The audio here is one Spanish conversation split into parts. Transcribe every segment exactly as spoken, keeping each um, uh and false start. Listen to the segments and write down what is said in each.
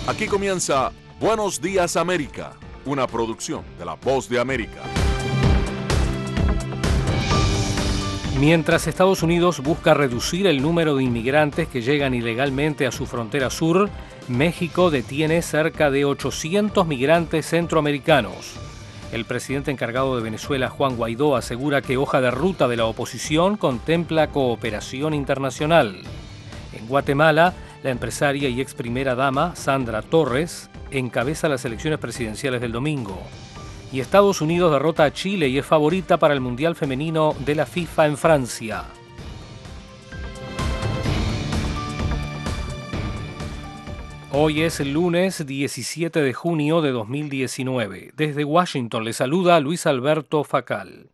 Aquí comienza Buenos Días América, una producción de La Voz de América. Mientras Estados Unidos busca reducir el número de inmigrantes que llegan ilegalmente a su frontera sur, México detiene cerca de ochocientos migrantes centroamericanos. El presidente encargado de Venezuela, Juan Guaidó, asegura que hoja de ruta de la oposición contempla cooperación internacional. En Guatemala, la empresaria y ex primera dama, Sandra Torres, encabeza las elecciones presidenciales del domingo. Y Estados Unidos derrota a Chile y es favorita para el Mundial Femenino de la FIFA en Francia. Hoy es el lunes diecisiete de junio de dos mil diecinueve. Desde Washington le saluda Luis Alberto Facal.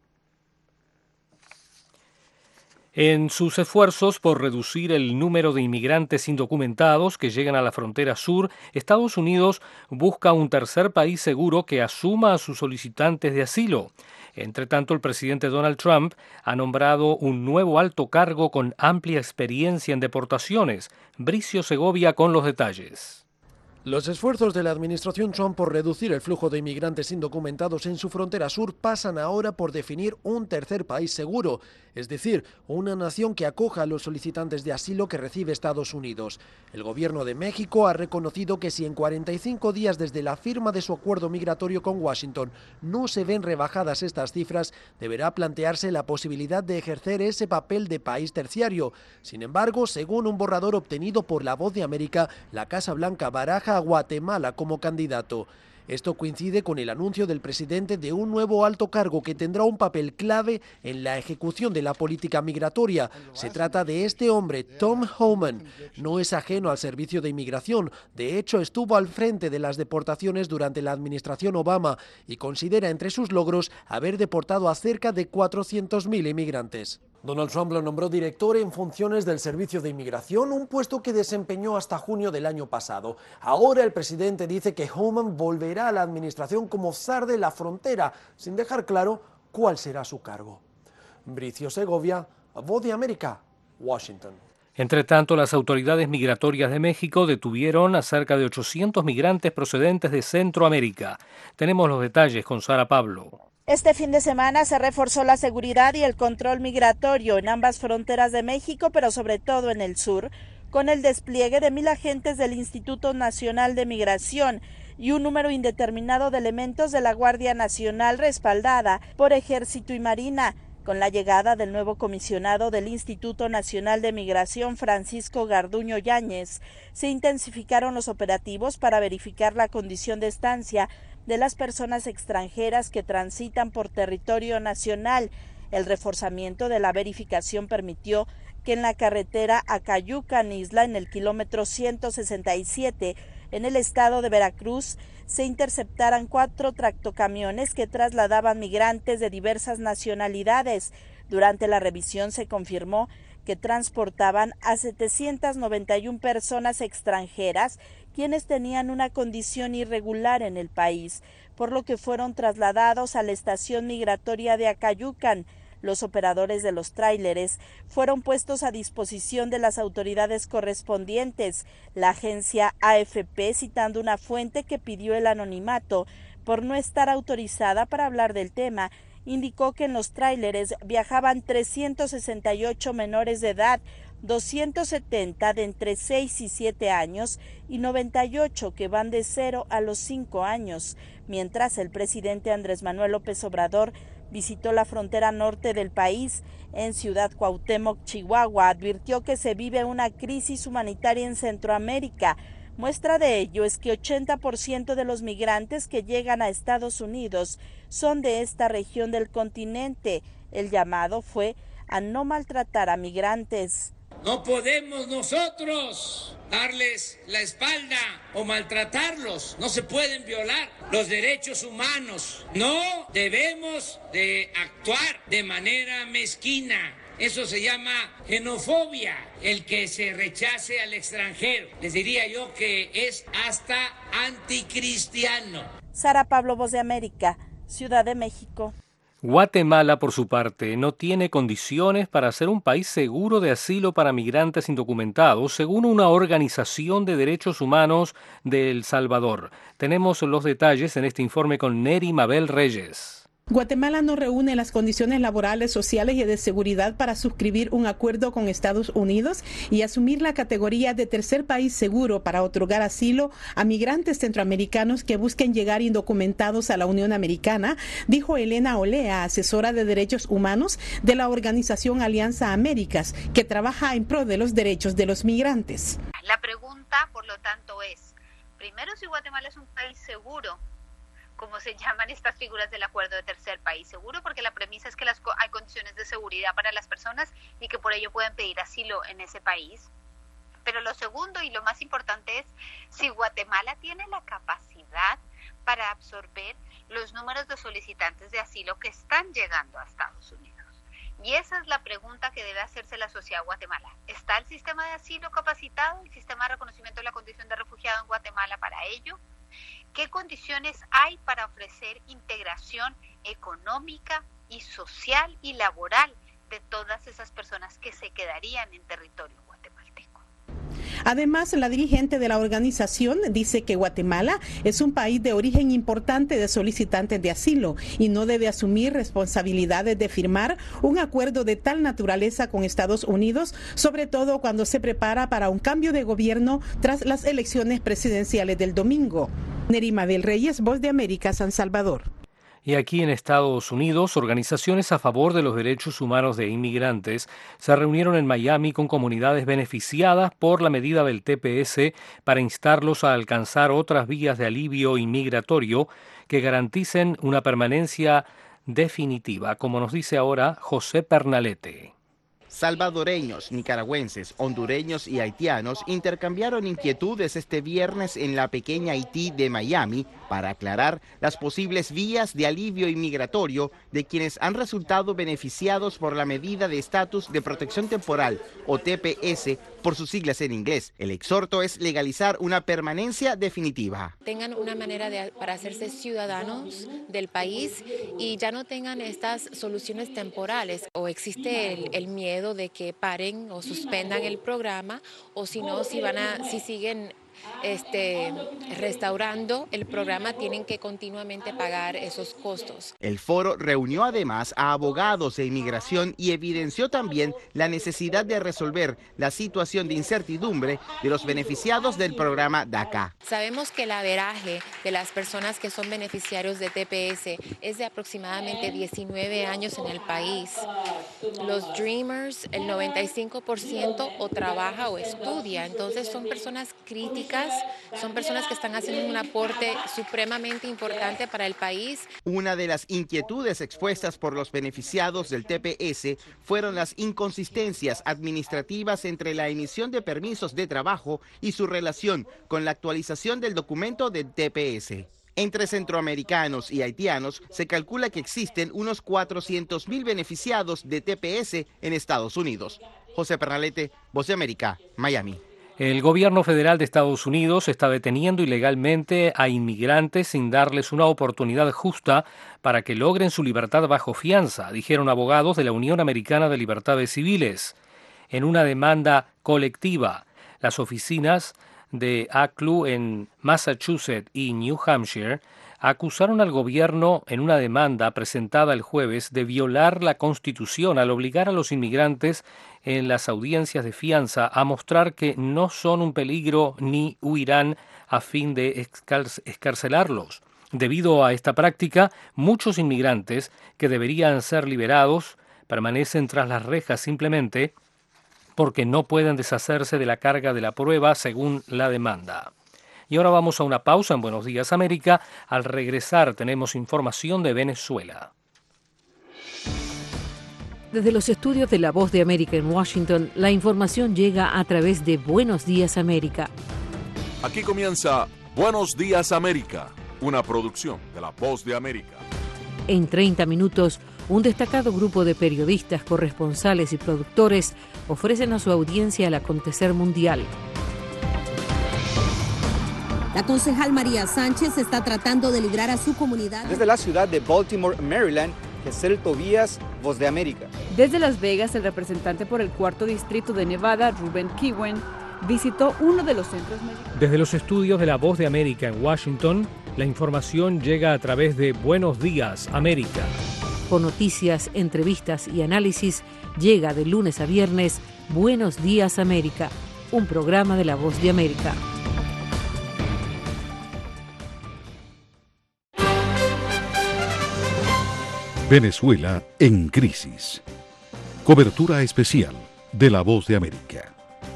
En sus esfuerzos por reducir el número de inmigrantes indocumentados que llegan a la frontera sur, Estados Unidos busca un tercer país seguro que asuma a sus solicitantes de asilo. Entre tanto, el presidente Donald Trump ha nombrado un nuevo alto cargo con amplia experiencia en deportaciones. Bricio Segovia con los detalles. Los esfuerzos de la administración Trump por reducir el flujo de inmigrantes indocumentados en su frontera sur pasan ahora por definir un tercer país seguro, es decir, una nación que acoja a los solicitantes de asilo que recibe Estados Unidos. El gobierno de México ha reconocido que si en cuarenta y cinco días desde la firma de su acuerdo migratorio con Washington no se ven rebajadas estas cifras, deberá plantearse la posibilidad de ejercer ese papel de país terciario. Sin embargo, según un borrador obtenido por La Voz de América, la Casa Blanca baraja a Guatemala como candidato. Esto coincide con el anuncio del presidente de un nuevo alto cargo que tendrá un papel clave en la ejecución de la política migratoria. Se trata de este hombre, Tom Homan. No es ajeno al servicio de inmigración. De hecho, estuvo al frente de las deportaciones durante la administración Obama y considera entre sus logros haber deportado a cerca de cuatrocientos mil inmigrantes. Donald Trump lo nombró director en funciones del Servicio de Inmigración, un puesto que desempeñó hasta junio del año pasado. Ahora el presidente dice que Homan volverá a la administración como zar de la frontera, sin dejar claro cuál será su cargo. Bricio Segovia, Voz de América, Washington. Entre tanto, las autoridades migratorias de México detuvieron a cerca de ochocientos migrantes procedentes de Centroamérica. Tenemos los detalles con Sara Pablo. Este fin de semana se reforzó la seguridad y el control migratorio en ambas fronteras de México, pero sobre todo en el sur, con el despliegue de mil agentes del Instituto Nacional de Migración y un número indeterminado de elementos de la Guardia Nacional respaldada por Ejército y Marina. Con la llegada del nuevo comisionado del Instituto Nacional de Migración, Francisco Garduño Yáñez, se intensificaron los operativos para verificar la condición de estancia de las personas extranjeras que transitan por territorio nacional. El reforzamiento de la verificación permitió que en la carretera Acayucan-Isla, en el kilómetro ciento sesenta y siete, en el estado de Veracruz, se interceptaran cuatro tractocamiones que trasladaban migrantes de diversas nacionalidades. Durante la revisión se confirmó que transportaban a setecientas noventa y una personas extranjeras, quienes tenían una condición irregular en el país, por lo que fueron trasladados a la estación migratoria de Acayucan. Los operadores de los tráileres fueron puestos a disposición de las autoridades correspondientes. La agencia A F P, citando una fuente que pidió el anonimato por no estar autorizada para hablar del tema, indicó que en los tráileres viajaban trescientos sesenta y ocho menores de edad, doscientos setenta de entre seis y siete años y noventa y ocho que van de cero a los cinco años, mientras el presidente Andrés Manuel López Obrador visitó la frontera norte del país. En Ciudad Cuauhtémoc, Chihuahua, advirtió que se vive una crisis humanitaria en Centroamérica. Muestra de ello es que ochenta por ciento de los migrantes que llegan a Estados Unidos son de esta región del continente. El llamado fue a no maltratar a migrantes. No podemos nosotros darles la espalda o maltratarlos. No se pueden violar los derechos humanos. No debemos de actuar de manera mezquina. Eso se llama xenofobia, el que se rechace al extranjero. Les diría yo que es hasta anticristiano. Sara Pablo, Voz de América, Ciudad de México. Guatemala, por su parte, no tiene condiciones para ser un país seguro de asilo para migrantes indocumentados, según una organización de derechos humanos de El Salvador. Tenemos los detalles en este informe con Neri Mabel Reyes. Guatemala no reúne las condiciones laborales, sociales y de seguridad para suscribir un acuerdo con Estados Unidos y asumir la categoría de tercer país seguro para otorgar asilo a migrantes centroamericanos que busquen llegar indocumentados a la Unión Americana, dijo Elena Olea, asesora de derechos humanos de la organización Alianza Américas, que trabaja en pro de los derechos de los migrantes. La pregunta, por lo tanto, es, primero, si Guatemala es un país seguro, como se llaman estas figuras del acuerdo de tercer país seguro, porque la premisa es que las, hay condiciones de seguridad para las personas y que por ello pueden pedir asilo en ese país. Pero lo segundo y lo más importante es si Guatemala tiene la capacidad para absorber los números de solicitantes de asilo que están llegando a Estados Unidos. Y esa es la pregunta que debe hacerse la sociedad de Guatemala. ¿Está el sistema de asilo capacitado, el sistema de reconocimiento de la condición de refugiado en Guatemala para ello? ¿Qué condiciones hay para ofrecer integración económica y social y laboral de todas esas personas que se quedarían en territorio guatemalteco? Además, la dirigente de la organización dice que Guatemala es un país de origen importante de solicitantes de asilo y no debe asumir responsabilidades de firmar un acuerdo de tal naturaleza con Estados Unidos, sobre todo cuando se prepara para un cambio de gobierno tras las elecciones presidenciales del domingo. Neri Mabel Reyes, Voz de América, San Salvador. Y aquí en Estados Unidos, organizaciones a favor de los derechos humanos de inmigrantes se reunieron en Miami con comunidades beneficiadas por la medida del T P S para instarlos a alcanzar otras vías de alivio inmigratorio que garanticen una permanencia definitiva, como nos dice ahora José Pernalete. Salvadoreños, nicaragüenses, hondureños y haitianos intercambiaron inquietudes este viernes en la pequeña Haití de Miami para aclarar las posibles vías de alivio inmigratorio de quienes han resultado beneficiados por la medida de estatus de protección temporal o T P S por sus siglas en inglés. El exhorto es legalizar una permanencia definitiva. Tengan una manera de, para hacerse ciudadanos del país y ya no tengan estas soluciones temporales o existe el, el miedo de que paren o suspendan el programa o si no, si van a, si siguen Este, restaurando el programa, tienen que continuamente pagar esos costos. El foro reunió además a abogados de inmigración y evidenció también la necesidad de resolver la situación de incertidumbre de los beneficiados del programa DACA. Sabemos que el averaje de las personas que son beneficiarios de T P S es de aproximadamente diecinueve años en el país. Los Dreamers, el noventa y cinco por ciento o trabaja o estudia, entonces son personas críticas. Son personas que están haciendo un aporte supremamente importante para el país. Una de las inquietudes expuestas por los beneficiados del T P S fueron las inconsistencias administrativas entre la emisión de permisos de trabajo y su relación con la actualización del documento del T P S. Entre centroamericanos y haitianos se calcula que existen unos cuatrocientos mil beneficiados de T P S en Estados Unidos. José Pernalete, Voz de América, Miami. El gobierno federal de Estados Unidos está deteniendo ilegalmente a inmigrantes sin darles una oportunidad justa para que logren su libertad bajo fianza, dijeron abogados de la Unión Americana de Libertades Civiles. En una demanda colectiva, las oficinas de A C L U en Massachusetts y New Hampshire acusaron al gobierno en una demanda presentada el jueves de violar la Constitución al obligar a los inmigrantes en las audiencias de fianza a mostrar que no son un peligro ni huirán a fin de excarcelarlos. Debido a esta práctica, muchos inmigrantes que deberían ser liberados permanecen tras las rejas simplemente porque no pueden deshacerse de la carga de la prueba según la demanda. Y ahora vamos a una pausa en Buenos Días América. Al regresar tenemos información de Venezuela. Desde los estudios de La Voz de América en Washington, la información llega a través de Buenos Días América. Aquí comienza Buenos Días América, una producción de La Voz de América. En treinta minutos, un destacado grupo de periodistas, corresponsales y productores ofrecen a su audiencia el acontecer mundial. La concejal María Sánchez está tratando de librar a su comunidad. Desde la ciudad de Baltimore, Maryland, Gesell Tobías, Voz de América. Desde Las Vegas, el representante por el cuarto distrito de Nevada, Ruben Kiwen, visitó uno de los centros médicos. Desde los estudios de la Voz de América en Washington, la información llega a través de Buenos Días, América. Con noticias, entrevistas y análisis, llega de lunes a viernes Buenos Días, América, un programa de la Voz de América. Venezuela en crisis. Cobertura especial de La Voz de América.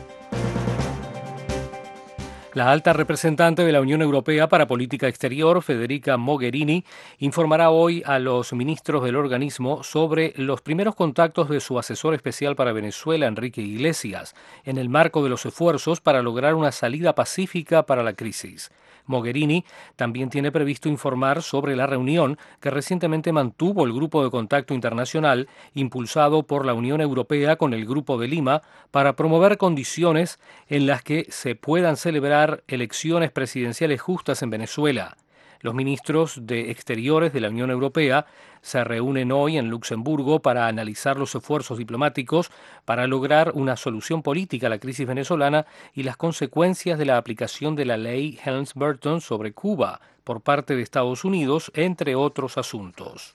La alta representante de la Unión Europea para Política Exterior, Federica Mogherini, informará hoy a los ministros del organismo sobre los primeros contactos de su asesor especial para Venezuela, Enrique Iglesias, en el marco de los esfuerzos para lograr una salida pacífica para la crisis. Mogherini también tiene previsto informar sobre la reunión que recientemente mantuvo el Grupo de Contacto Internacional, impulsado por la Unión Europea con el Grupo de Lima, para promover condiciones en las que se puedan celebrar elecciones presidenciales justas en Venezuela. Los ministros de Exteriores de la Unión Europea se reúnen hoy en Luxemburgo para analizar los esfuerzos diplomáticos para lograr una solución política a la crisis venezolana y las consecuencias de la aplicación de la ley Helms-Burton sobre Cuba por parte de Estados Unidos, entre otros asuntos.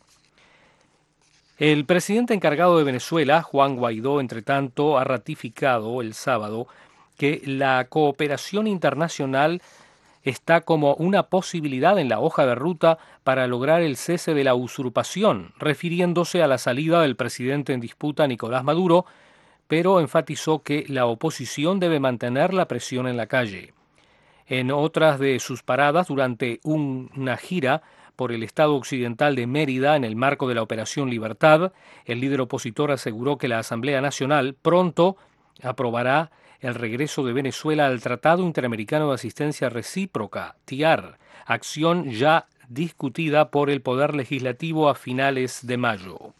El presidente encargado de Venezuela, Juan Guaidó, entre tanto, ha ratificado el sábado que la cooperación internacional está como una posibilidad en la hoja de ruta para lograr el cese de la usurpación, refiriéndose a la salida del presidente en disputa Nicolás Maduro, pero enfatizó que la oposición debe mantener la presión en la calle. En otras de sus paradas durante un, una gira por el estado occidental de Mérida en el marco de la Operación Libertad, el líder opositor aseguró que la Asamblea Nacional pronto aprobará el regreso de Venezuela al Tratado Interamericano de Asistencia Recíproca, T I A R, acción ya discutida por el Poder Legislativo a finales de mayo.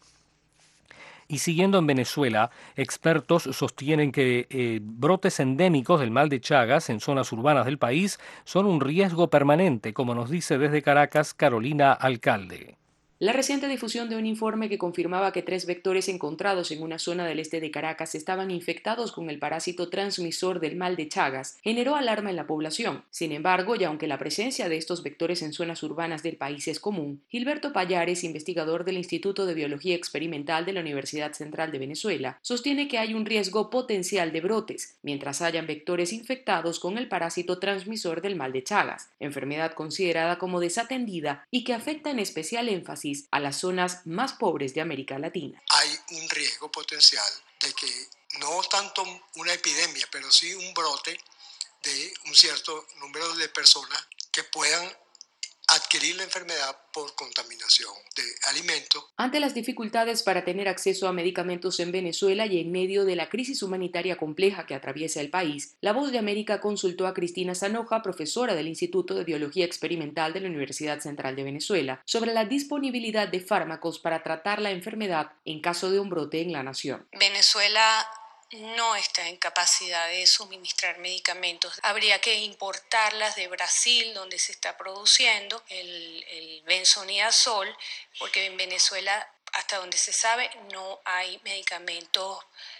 Y siguiendo en Venezuela, expertos sostienen que eh, brotes endémicos del mal de Chagas en zonas urbanas del país son un riesgo permanente, como nos dice desde Caracas Carolina Alcalde. La reciente difusión de un informe que confirmaba que tres vectores encontrados en una zona del este de Caracas estaban infectados con el parásito transmisor del mal de Chagas generó alarma en la población. Sin embargo, y aunque la presencia de estos vectores en zonas urbanas del país es común, Gilberto Payares, investigador del Instituto de Biología Experimental de la Universidad Central de Venezuela, sostiene que hay un riesgo potencial de brotes, mientras hayan vectores infectados con el parásito transmisor del mal de Chagas, enfermedad considerada como desatendida y que afecta en especial énfasis a las zonas más pobres de América Latina. Hay un riesgo potencial de que no tanto una epidemia, pero sí un brote de un cierto número de personas que puedan adquirir la enfermedad por contaminación de alimentos. Ante las dificultades para tener acceso a medicamentos en Venezuela y en medio de la crisis humanitaria compleja que atraviesa el país, La Voz de América consultó a Cristina Zanoja, profesora del Instituto de Biología Experimental de la Universidad Central de Venezuela, sobre la disponibilidad de fármacos para tratar la enfermedad en caso de un brote en la nación. Venezuela no está en capacidad de suministrar medicamentos. Habría que importarlas de Brasil, donde se está produciendo el, el benzodiazol, porque en Venezuela, hasta donde se sabe, no hay medicamentos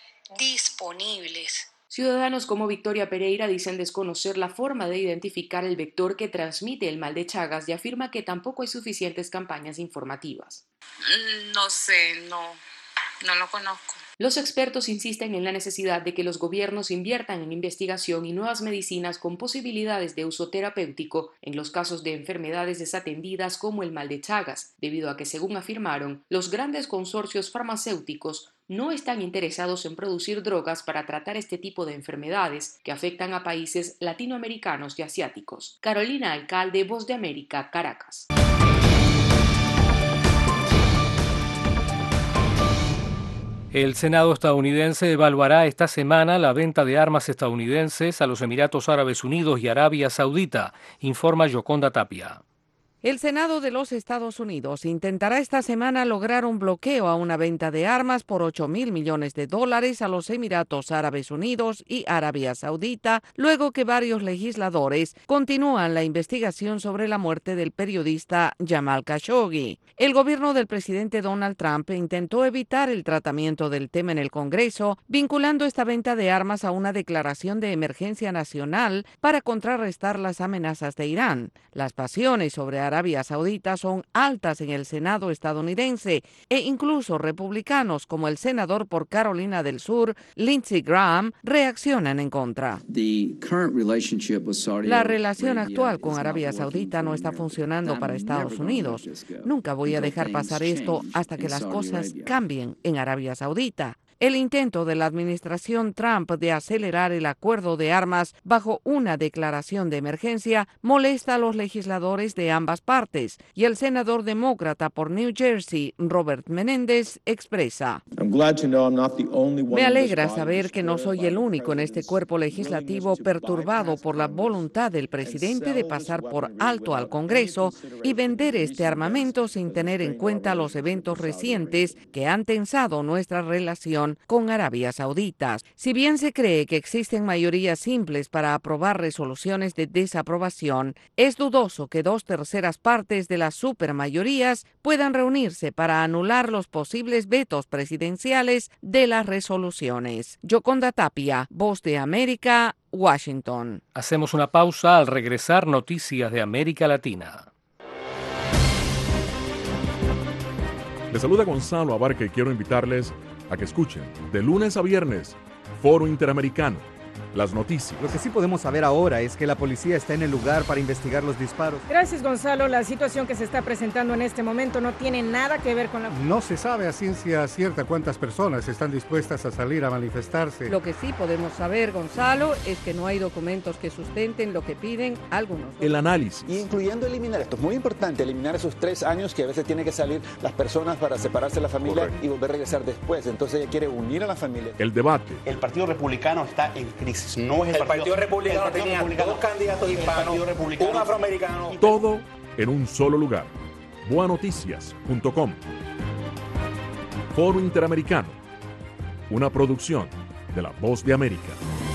disponibles. Ciudadanos como Victoria Pereira dicen desconocer la forma de identificar el vector que transmite el mal de Chagas y afirma que tampoco hay suficientes campañas informativas. No sé, no, no lo conozco. Los expertos insisten en la necesidad de que los gobiernos inviertan en investigación y nuevas medicinas con posibilidades de uso terapéutico en los casos de enfermedades desatendidas como el mal de Chagas, debido a que, según afirmaron, los grandes consorcios farmacéuticos no están interesados en producir drogas para tratar este tipo de enfermedades que afectan a países latinoamericanos y asiáticos. Carolina Alcalde, Voz de América, Caracas. El Senado estadounidense evaluará esta semana la venta de armas estadounidenses a los Emiratos Árabes Unidos y Arabia Saudita, informa Yoconda Tapia. El Senado de los Estados Unidos intentará esta semana lograr un bloqueo a una venta de armas por ocho mil millones de dólares a los Emiratos Árabes Unidos y Arabia Saudita, luego que varios legisladores continúan la investigación sobre la muerte del periodista Jamal Khashoggi. El gobierno del presidente Donald Trump intentó evitar el tratamiento del tema en el Congreso, vinculando esta venta de armas a una declaración de emergencia nacional para contrarrestar las amenazas de Irán. Las pasiones sobre Arabia Saudita son altas en el Senado estadounidense e incluso republicanos como el senador por Carolina del Sur, Lindsey Graham, reaccionan en contra. La relación actual con Arabia Saudita no está funcionando para Estados Unidos. Nunca voy a dejar pasar esto hasta que las cosas cambien en Arabia Saudita. El intento de la administración Trump de acelerar el acuerdo de armas bajo una declaración de emergencia molesta a los legisladores de ambas partes, y el senador demócrata por New Jersey, Robert Menéndez, expresa: Me alegra saber que no soy el único en este cuerpo legislativo perturbado por la voluntad del presidente de pasar por alto al Congreso y vender este armamento sin tener en cuenta los eventos recientes que han tensado nuestra relación con Arabia Saudita. Si bien se cree que existen mayorías simples para aprobar resoluciones de desaprobación, es dudoso que dos terceras partes de las supermayorías puedan reunirse para anular los posibles vetos presidenciales de las resoluciones. Yoconda Tapia, Voz de América, Washington. Hacemos una pausa. Al regresar, noticias de América Latina. Les saluda Gonzalo Abarca y quiero invitarles a que escuchen de lunes a viernes Foro Interamericano, las noticias. Lo que sí podemos saber ahora es que la policía está en el lugar para investigar los disparos. Gracias, Gonzalo. La situación que se está presentando en este momento no tiene nada que ver con la... No se sabe a ciencia cierta cuántas personas están dispuestas a salir a manifestarse. Lo que sí podemos saber, Gonzalo, es que no hay documentos que sustenten lo que piden algunos. El análisis. Incluyendo eliminar, esto es muy importante, eliminar esos tres años que a veces tienen que salir las personas para separarse de la familia. Correcto. Y volver a regresar después. Entonces ella quiere unir a la familia. El debate. El Partido Republicano está en crisis. No es el, el Partido, partido Republicano el tenía republicano, dos candidatos hispanos, un afroamericano. Todo en un solo lugar. boa noticias punto com. Foro Interamericano. Una producción de La Voz de América.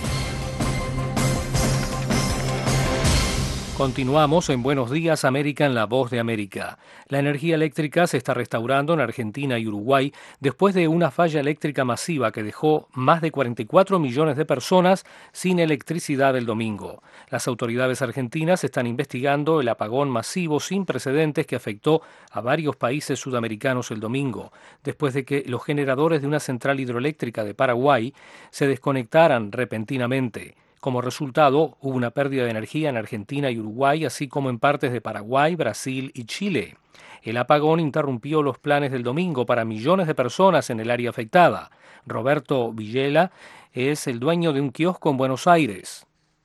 Continuamos en Buenos Días América en La Voz de América. La energía eléctrica se está restaurando en Argentina y Uruguay después de una falla eléctrica masiva que dejó más de cuarenta y cuatro millones de personas sin electricidad el domingo. Las autoridades argentinas están investigando el apagón masivo sin precedentes que afectó a varios países sudamericanos el domingo, después de que los generadores de una central hidroeléctrica de Paraguay se desconectaran repentinamente. Como resultado, hubo una pérdida de energía en Argentina y Uruguay, así como en partes de Paraguay, Brasil y Chile. El apagón interrumpió los planes del domingo para millones de personas en el área afectada. Roberto Villela es el dueño de un kiosco en Buenos Aires.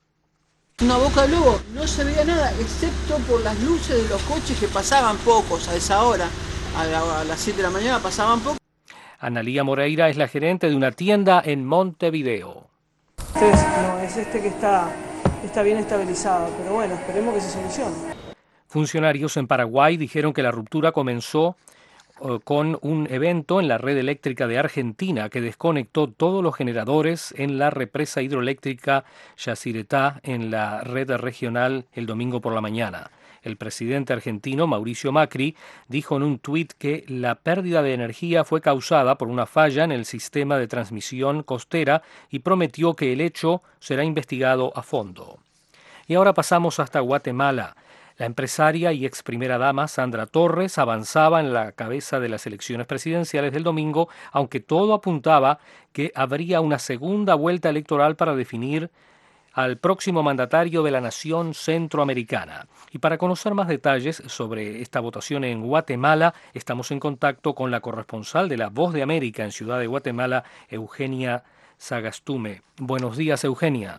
Una boca de lobo, no se veía nada, excepto por las luces de los coches que pasaban pocos a esa hora. A, la, a las siete de la mañana pasaban pocos. Analía Moreira es la gerente de una tienda en Montevideo. Este es, no, es este que está, está bien estabilizado, pero bueno, esperemos que se solucione. Funcionarios en Paraguay dijeron que la ruptura comenzó uh, con un evento en la red eléctrica de Argentina que desconectó todos los generadores en la represa hidroeléctrica Yacyretá en la red regional el domingo por la mañana. El presidente argentino, Mauricio Macri, dijo en un tuit que la pérdida de energía fue causada por una falla en el sistema de transmisión costera y prometió que el hecho será investigado a fondo. Y ahora pasamos hasta Guatemala. La empresaria y ex primera dama Sandra Torres avanzaba en la cabeza de las elecciones presidenciales del domingo, aunque todo apuntaba que habría una segunda vuelta electoral para definir al próximo mandatario de la nación centroamericana. Y para conocer más detalles sobre esta votación en Guatemala, estamos en contacto con la corresponsal de La Voz de América en Ciudad de Guatemala, Eugenia Sagastume. Buenos días, Eugenia.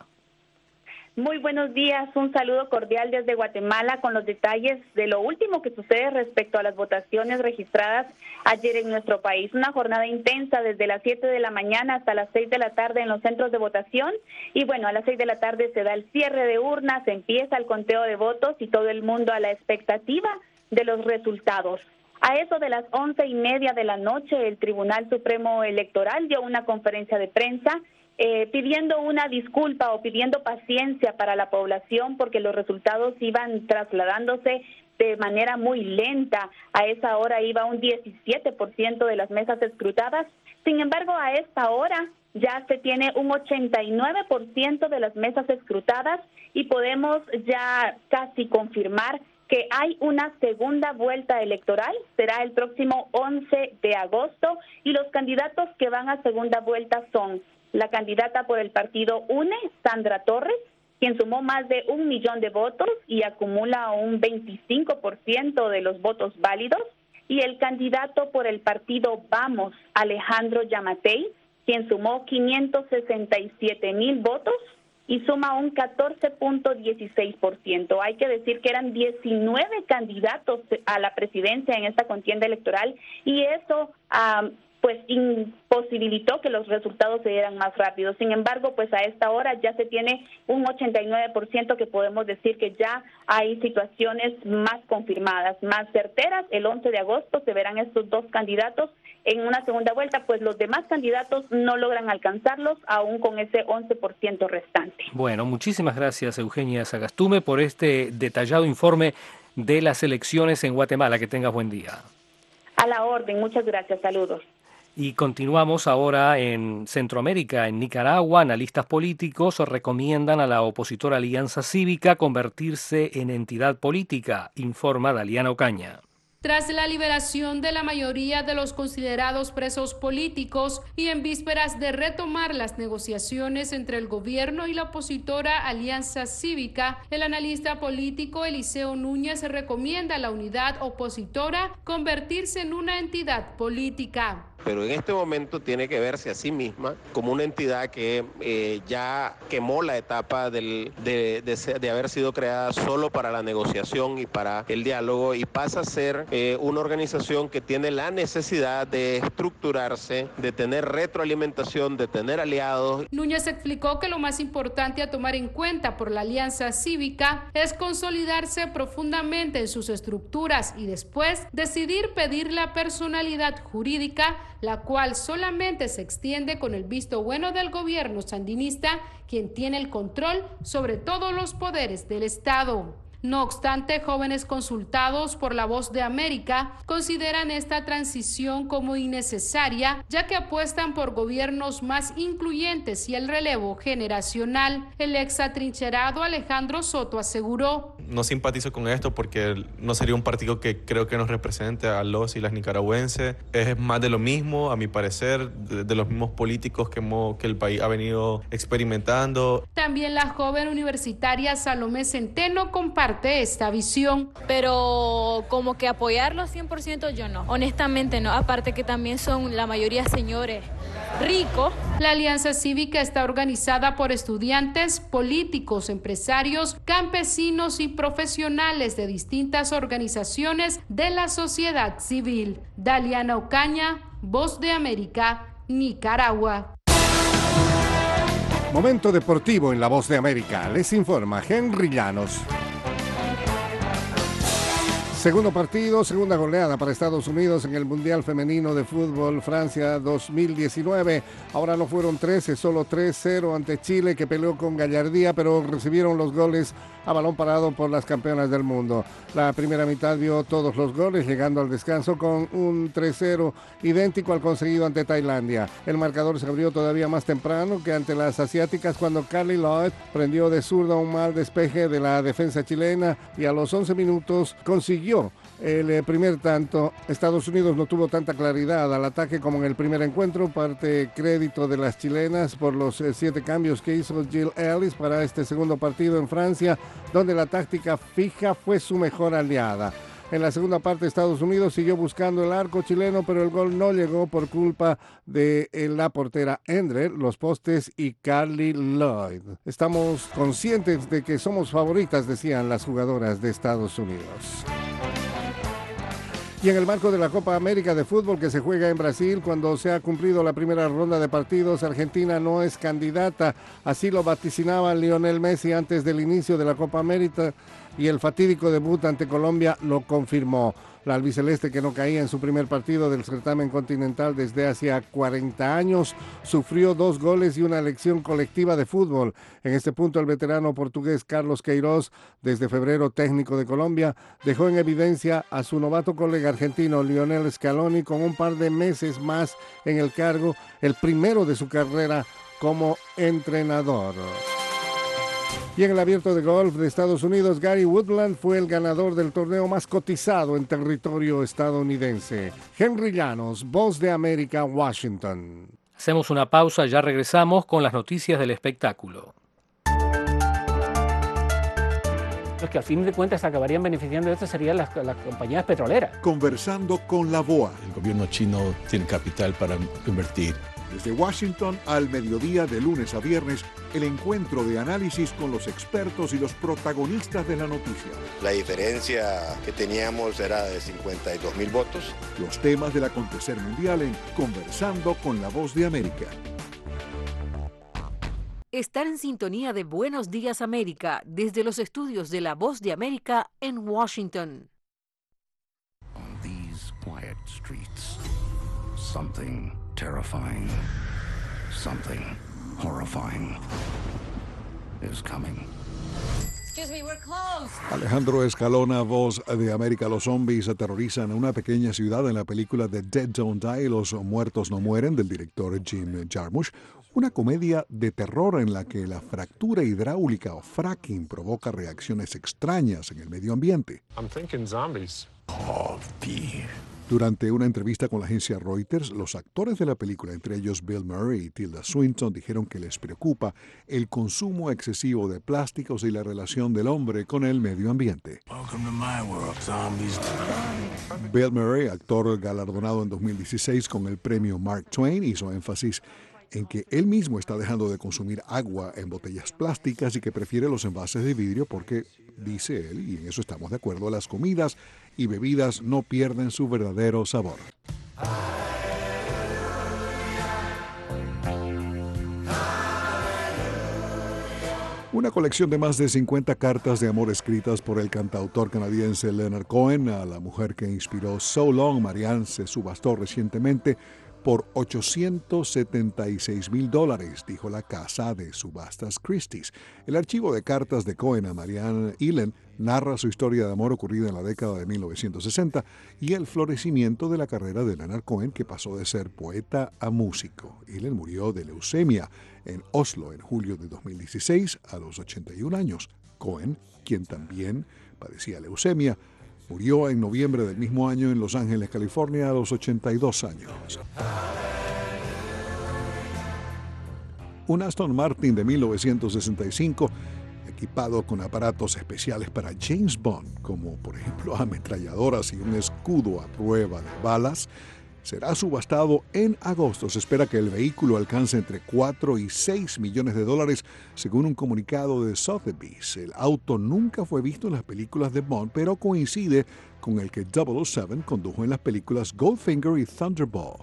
Muy buenos días, un saludo cordial desde Guatemala con los detalles de lo último que sucede respecto a las votaciones registradas ayer en nuestro país. Una jornada intensa desde las siete de la mañana hasta las seis de la tarde en los centros de votación y bueno, a las seis de la tarde se da el cierre de urnas, empieza el conteo de votos y todo el mundo a la expectativa de los resultados. A eso de las once y media de la noche, el Tribunal Supremo Electoral dio una conferencia de prensa eh, pidiendo una disculpa o pidiendo paciencia para la población porque los resultados iban trasladándose de manera muy lenta. A esa hora iba un diecisiete por ciento de las mesas escrutadas. Sin embargo, a esta hora ya se tiene un ochenta y nueve por ciento de las mesas escrutadas y podemos ya casi confirmar que hay una segunda vuelta electoral, será el próximo once de agosto, y los candidatos que van a segunda vuelta son la candidata por el partido UNE, Sandra Torres, quien sumó más de un millón de votos y acumula un veinticinco por ciento de los votos válidos, y el candidato por el partido Vamos, Alejandro Yamatei, quien sumó quinientos sesenta y siete mil votos y suma un catorce punto dieciséis por ciento. Hay que decir que eran diecinueve candidatos a la presidencia en esta contienda electoral y eso um, pues imposibilitó que los resultados se dieran más rápido. Sin embargo, pues a esta hora ya se tiene un ochenta y nueve por ciento que podemos decir que ya hay situaciones más confirmadas, más certeras. El once de agosto se verán estos dos candidatos en una segunda vuelta, pues los demás candidatos no logran alcanzarlos aún con ese once por ciento restante. Bueno, muchísimas gracias Eugenia Sagastume por este detallado informe de las elecciones en Guatemala. Que tengas buen día. A la orden, muchas gracias, saludos. Y continuamos ahora en Centroamérica. En Nicaragua, analistas políticos recomiendan a la opositora Alianza Cívica convertirse en entidad política, informa Daliana Ocaña. Tras la liberación de la mayoría de los considerados presos políticos y en vísperas de retomar las negociaciones entre el gobierno y la opositora Alianza Cívica, el analista político Eliseo Núñez recomienda a la unidad opositora convertirse en una entidad política. Pero en este momento tiene que verse a sí misma como una entidad que eh, ya quemó la etapa del, de, de, de haber sido creada solo para la negociación y para el diálogo y pasa a ser eh, una organización que tiene la necesidad de estructurarse, de tener retroalimentación, de tener aliados. Núñez explicó que lo más importante a tomar en cuenta por la Alianza Cívica es consolidarse profundamente en sus estructuras y después decidir pedir la personalidad jurídica, la cual solamente se extiende con el visto bueno del gobierno sandinista, quien tiene el control sobre todos los poderes del Estado. No obstante, jóvenes consultados por La Voz de América consideran esta transición como innecesaria, ya que apuestan por gobiernos más incluyentes y el relevo generacional. El ex atrincherado Alejandro Soto aseguró: no simpatizo con esto porque no sería un partido que creo que nos represente a los y las nicaragüenses. Es más de lo mismo, a mi parecer, de, de los mismos políticos que, hemos, que el país ha venido experimentando. También la joven universitaria Salomé Centeno comparte esta visión. Pero como que apoyarlo cien por ciento yo no, honestamente no, aparte que también son la mayoría señores ricos. La Alianza Cívica está organizada por estudiantes, políticos, empresarios, campesinos y profesionales de distintas organizaciones de la sociedad civil. Daliana Ocaña, Voz de América, Nicaragua. Momento deportivo en La Voz de América. Les informa Henry Llanos. Segundo partido, segunda goleada para Estados Unidos en el Mundial Femenino de Fútbol Francia dos mil diecinueve. Ahora no fueron trece, solo tres cero ante Chile, que peleó con gallardía, pero recibieron los goles a balón parado por las campeonas del mundo. La primera mitad vio todos los goles, llegando al descanso con un tres cero idéntico al conseguido ante Tailandia. El marcador se abrió todavía más temprano que ante las asiáticas cuando Carly Lloyd prendió de zurda un mal despeje de la defensa chilena y a los once minutos consiguió el primer tanto. Estados Unidos no tuvo tanta claridad al ataque como en el primer encuentro, parte crédito de las chilenas por los siete cambios que hizo Jill Ellis para este segundo partido en Francia, donde la táctica fija fue su mejor aliada. En la segunda parte, Estados Unidos siguió buscando el arco chileno, pero el gol no llegó por culpa de la portera Endre, los postes y Carly Lloyd. Estamos conscientes de que somos favoritas, decían las jugadoras de Estados Unidos. Y en el marco de la Copa América de Fútbol que se juega en Brasil, cuando se ha cumplido la primera ronda de partidos, Argentina no es candidata. Así lo vaticinaba Lionel Messi antes del inicio de la Copa América y el fatídico debut ante Colombia lo confirmó. La albiceleste, que no caía en su primer partido del certamen continental desde hacía cuarenta años, sufrió dos goles y una elección colectiva de fútbol. En este punto, el veterano portugués Carlos Queiroz, desde febrero técnico de Colombia, dejó en evidencia a su novato colega argentino Lionel Scaloni con un par de meses más en el cargo, el primero de su carrera como entrenador. Y en el Abierto de Golf de Estados Unidos, Gary Woodland fue el ganador del torneo más cotizado en territorio estadounidense. Henry Llanos, Voz de América, Washington. Hacemos una pausa, ya regresamos con las noticias del espectáculo. Los que al fin de cuentas acabarían beneficiando de esto serían las, las compañías petroleras. Conversando con la B O A. El gobierno chino tiene capital para invertir. Desde Washington al mediodía, de lunes a viernes, el encuentro de análisis con los expertos y los protagonistas de la noticia. La diferencia que teníamos era de cincuenta y dos mil votos. Los temas del acontecer mundial en Conversando con la Voz de América. Estar en sintonía de Buenos Días América desde los estudios de La Voz de América en Washington. On these quiet streets, something terrifying, something horrifying is coming. Excuse me, we're closed. Alejandro Escalona, Voz de América. Los zombies aterrorizan a una pequeña ciudad en la película The Dead Don't Die, Los Muertos No Mueren, del director Jim Jarmusch. Una comedia de terror en la que la fractura hidráulica o fracking provoca reacciones extrañas en el medio ambiente. I'm thinking zombies. Oh, dear. Durante una entrevista con la agencia Reuters, los actores de la película, entre ellos Bill Murray y Tilda Swinton, dijeron que les preocupa el consumo excesivo de plásticos y la relación del hombre con el medio ambiente. Welcome to my world, zombies. Bill Murray, actor galardonado en dos mil dieciséis con el premio Mark Twain, hizo énfasis en que él mismo está dejando de consumir agua en botellas plásticas y que prefiere los envases de vidrio porque, dice él, y en eso estamos de acuerdo, las comidas y bebidas no pierden su verdadero sabor. Una colección de más de cincuenta cartas de amor escritas por el cantautor canadiense Leonard Cohen a la mujer que inspiró So Long, Marianne, se subastó recientemente por ochocientos setenta y seis mil dólares, dijo la casa de subastas Christie's. El archivo de cartas de Cohen a Marianne Illen narra su historia de amor ocurrida en la década de mil novecientos sesenta y el florecimiento de la carrera de Leonard Cohen, que pasó de ser poeta a músico. Illen murió de leucemia en Oslo en julio de dos mil dieciséis a los ochenta y un años. Cohen, quien también padecía leucemia, murió en noviembre del mismo año en Los Ángeles, California, a los ochenta y dos años. Un Aston Martin de mil novecientos sesenta y cinco, equipado con aparatos especiales para James Bond, como por ejemplo ametralladoras y un escudo a prueba de balas, será subastado en agosto. Se espera que el vehículo alcance entre cuatro y seis millones de dólares, según un comunicado de Sotheby's. El auto nunca fue visto en las películas de Bond, pero coincide con el que double oh seven condujo en las películas Goldfinger y Thunderball.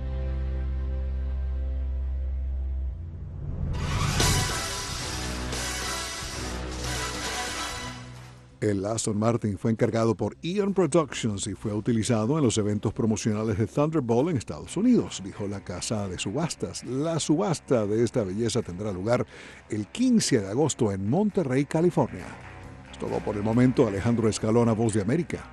El Aston Martin fue encargado por Eon Productions y fue utilizado en los eventos promocionales de Thunderball en Estados Unidos, dijo la casa de subastas. La subasta de esta belleza tendrá lugar el quince de agosto en Monterrey, California. Es todo por el momento. Alejandro Escalona, Voz de América.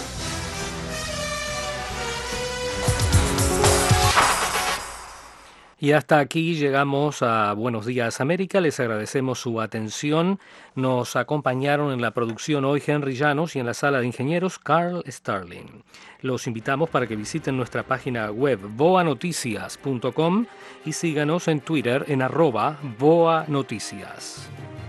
Y hasta aquí llegamos a Buenos Días América. Les agradecemos su atención. Nos acompañaron en la producción hoy Henry Llanos y en la sala de ingenieros Carl Starling. Los invitamos para que visiten nuestra página web boa noticias punto com y síganos en Twitter en arroba boa noticias.